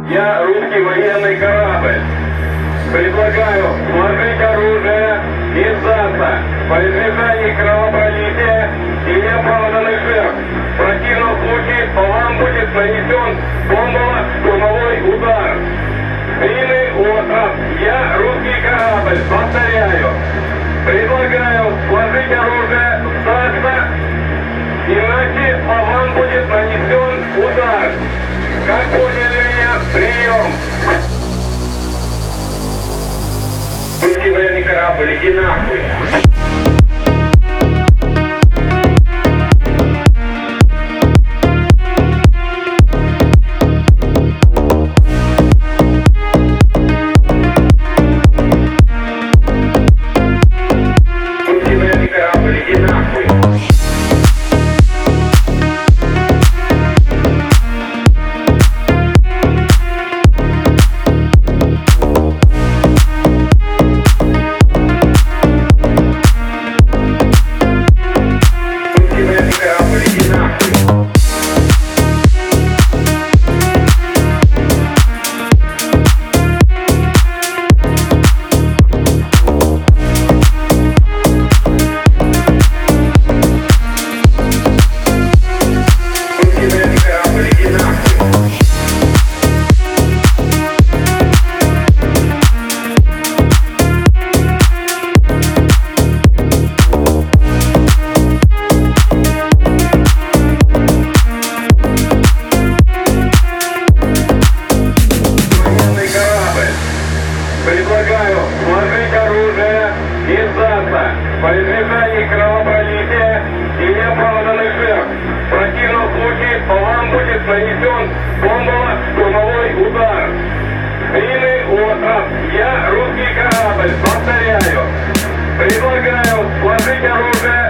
Я русский военный корабль. Предлагаю сложить оружие и сдаться по избежанию кровопролития и неоправданных жертв. В противном случае по вам будет нанесен бомбово-штурмовой удар. Длинный остров. Я русский корабль. Повторяю. Предлагаю сложить оружие, сдаться, иначе по вам будет нанесен удар. Как поняли меня? Прием! Русский военный корабль, иди нахуй! Предлагаю сложить оружие и сдаться по избежанию кровопролития и неоправданных жертв. В противном случае по вам будет нанесен бомбово-штурмовой удар. Длинный остров. Я русский корабль. Повторяю. Предлагаю сложить оружие